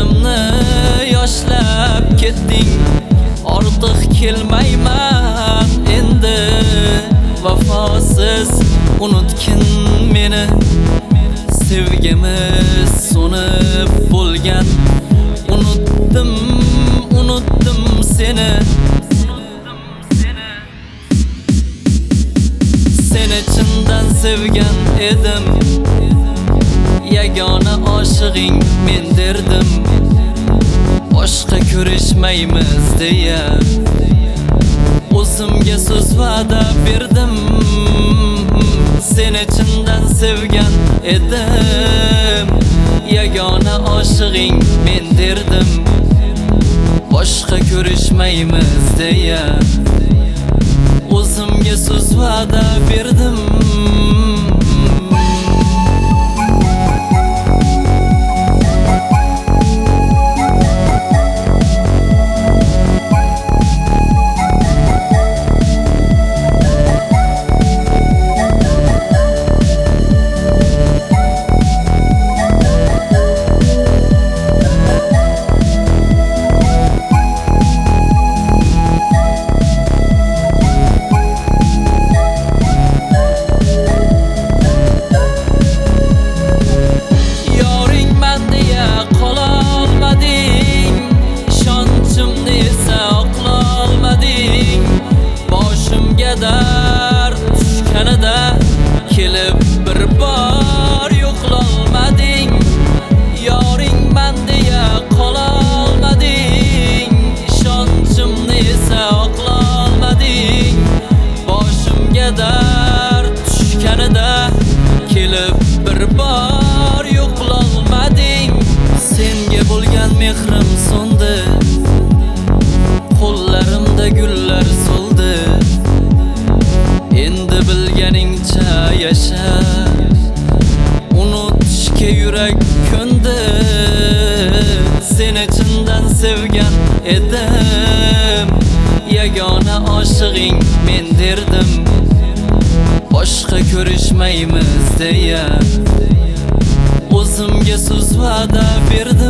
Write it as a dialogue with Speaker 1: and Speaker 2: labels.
Speaker 1: ko'zlarimni yoshlab ketding. Ortiq kelmayman endi, vafosiz unutgin meni. Sevgimiz so'nib bo'lgan, unutdim seni. Seni chindan sevgan edim, yagona oshig'ing men derdim. Boshqa ko'rishmaymiz deya o'zimga so'z va'da berdim. Seni chindan sevgan edim, yagona oshig'ing men derdim. Boshqa ko'rishmaymiz deya o'zimga so'z va'da berdim. Dard tushganida kelib bir bor yo'qolmading. Yoringman deya qololmading, ishonchimni esa oqlolmading. Boshimga dard tushganida kelib bir bor yo'qolmading. Senga bo'lgan mehrim so'ndi, qo'llarimda gullar so'ldi. Endi bilganingcha yasha, unutishga yurak ko'ndi. Seni chindan sevgan edim, yagona oshig'ing men derdim. Boshqa ko'rishmaymiz deya o'zimga so'z va'da berdim.